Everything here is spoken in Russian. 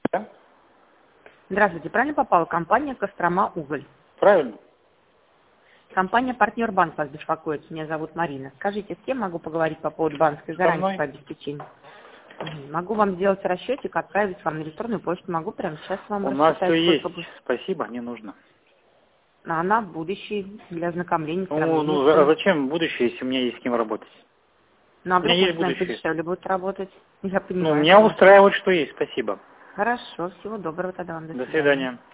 Да? Здравствуйте, правильно попала? Компания «Кострома Уголь». Правильно. Компания «Партнер Банк» вас беспокоит. Меня зовут Марина. Скажите, с кем могу поговорить по поводу банковской Со гарантии мной. по обеспечению? Могу вам сделать расчетик, отправить вам на электронную почту. Могу прямо сейчас вам У нас рассчитать, все есть. сколько будет. Спасибо, не нужно. А она в будущее для ознакомления, Ну, сравнения. а зачем будущее, если у меня есть с кем работать? Ну, а У меня вдруг есть он с нами будущее. подешевле будет работать? Я Ну, понимаю, меня конечно. устраивает, что есть. Спасибо. Хорошо, всего доброго тогда вам. До До свидания. свидания.